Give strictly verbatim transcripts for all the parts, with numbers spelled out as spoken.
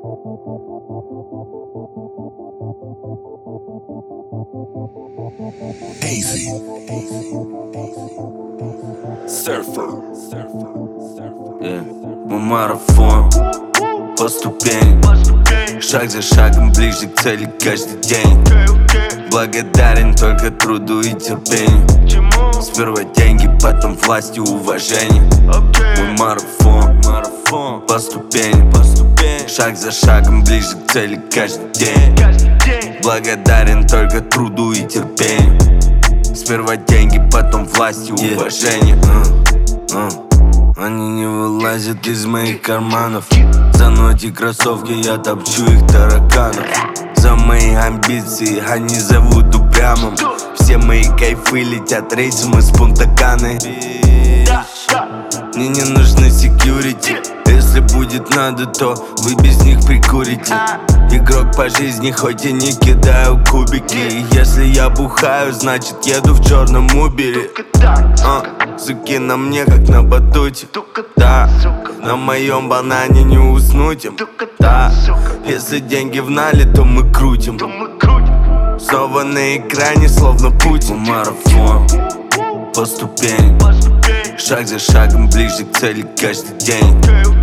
Hazy. Surfer. Yeah. Мы марафон по ступеням, шаг за шагом ближе к цели каждый день. Благодарен только труду и терпению. Сперва деньги, потом власть и уважение. Мой марафон, марафон по ступеням, по ступеням, шаг за шагом ближе к цели каждый день. Благодарен только труду и терпению. Сперва деньги, потом власть и уважение. uh, uh. Они не вылазят из моих карманов. За ноги кроссовки я топчу их тараканов. За мои амбиции они зовут упрямым. Все мои кайфы летят рейсом из Пунта-Каны. Мне не нужны секьюрити. Если будет надо, то вы без них прикурите. Игрок по жизни, хоть и не кидаю кубики. Если я бухаю, значит еду в черном убере. а, Суки на мне, как на батуте. Да, на моем банане не уснуть им. Да, если деньги в нале, то мы крутим. Снова на экране, словно Путин. Марафон по ступеням, шаг за шагом ближе к цели каждый день.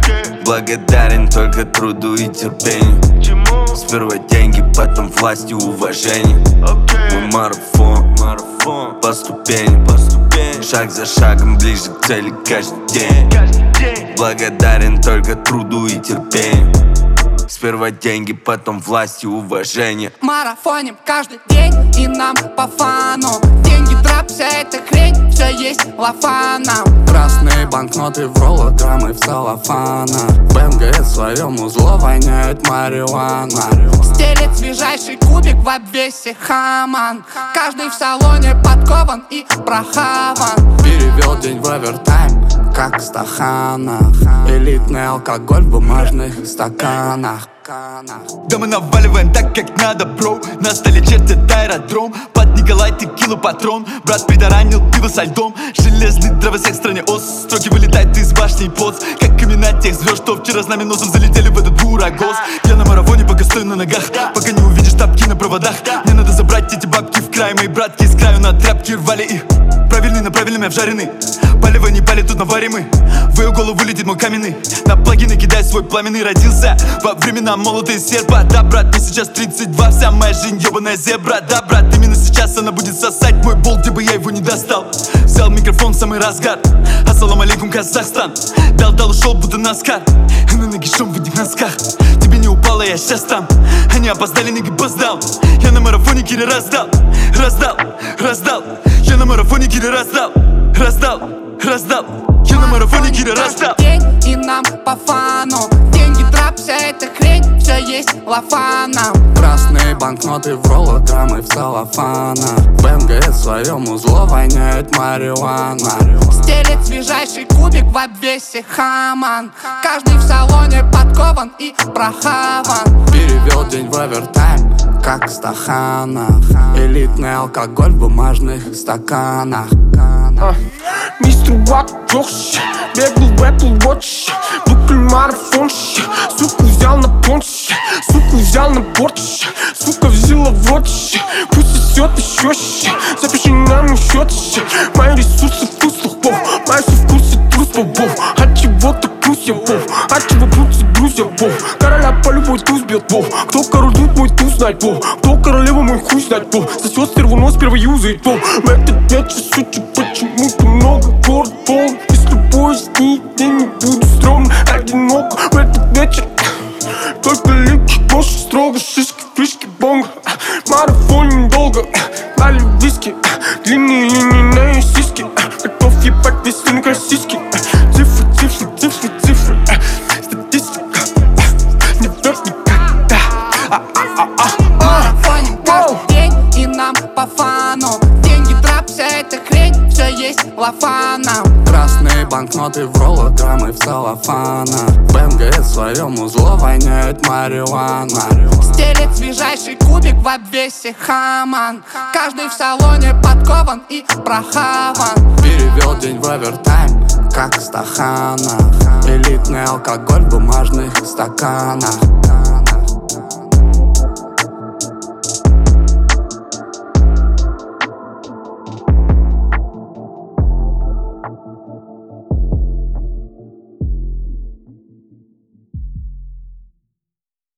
Благодарен только труду и терпению. Сперва деньги, потом власть и уважение. Мой марафон, марафон по ступеням, по ступеням, шаг за шагом ближе к цели каждый день. Благодарен только труду и терпению. Сперва деньги, потом власть и уважение. Марафоним каждый день, и нам по фану. Деньги, трап, вся эта хрень, все есть лафа нам. Красные банкноты в роллограммы в целлофанах. В МГС своем узло воняет марихуана. Стелит свежайший кубик в обвесе хаман. Каждый в салоне подкован и прохаван. Перевел день в овертайм, как в стаханах. Элитный алкоголь в бумажных стаканах. Да мы наваливаем так, как надо, бро. На столе чертят аэродром. Под Николай текилу патрон. Брат придоранил пиво со льдом. Железный дровосек в стране ос. Строки вылетают из башни и поц. Как имена тех звезд, что вчера с нами носом залетели в этот бурагос. Я на марафоне, пока стою на ногах. Пока не увидишь тапки на проводах. Мне надо забрать эти бабки в край. Мои братки с краю на тряпки рвали их. Правильный на правильном я вжаренный. Палево не пали, тут наварим мы. В ее голову вылетит мой каменный. На плагины кидай свой пламенный. Родился во времена молотые серпа. Да, брат, мне сейчас тридцать два. Вся моя жизнь ебаная зебра. Да, брат, именно сейчас она будет сосать мой болт, где бы я его не достал. Взял микрофон в самый разгар. Ассалам алейкум, Казахстан. Дал, дал, ушел, будто наскар. На ноги шум в одних носках. Тебе не упало, я сейчас там. Они опоздали, ниги поздал. Я на марафоне кири раздал. Раздал, раздал. Я на марафоне кири раздал. Раздал, раздал. Я на марафоне кири раздал. День, и нам по фану. Деньги, трап, вся эта хрень, все есть лафа нам. Красные банкноты в роллограммы в целлофанах. В МГС своем узло воняет марихуана. Стелит свежайший кубик в обвесе хаман. Каждый в салоне подкован и прохаван. Перевел день в овертайм, как в стаханах. Элитный алкоголь в бумажных стаканах. Мистер Вак Джош, бегал в Apple Watch. Букль марафон, суку взял на понч. Суку взял на борт, сука взяла в рот. Пусть сосет еще, запиши нам на счет. Мои ресурсы вкус лохов, мои все в курсе трус бобов. От чего-то плюс я вов, от чего крутится друзья вов. Короля по любой туз бьет вов. Кто король тут мой туз знает вов. Кто королева мой хуй знает вов. Сосет сперву нос, первый юзает вов. В этот вечер сути почему-то много город полн. И с любой из них я не буду стрёмно одинок. В этот вечер только липкий, больше строго. Шишки, фишки, бонго. Марафон недолго. Дали виски, длинные линии на её сиськи. Готов ебать весь рынок российский. Цифры, цифры, цифры, цифры. Статистика не врёт никогда. Марафоним каждый день, и нам по фану. Деньги, трап, вся эта хрень, все есть лафа нам. Красные банкноты в роллограммы в целлофанах. В МГС своем узло воняет марихуана. Стелит свежайший кубик в обвесе хаман. Каждый в салоне подкован и прохаван. Перевел день в овертайм, как в стаханах. Элитный алкоголь в бумажных стаканах.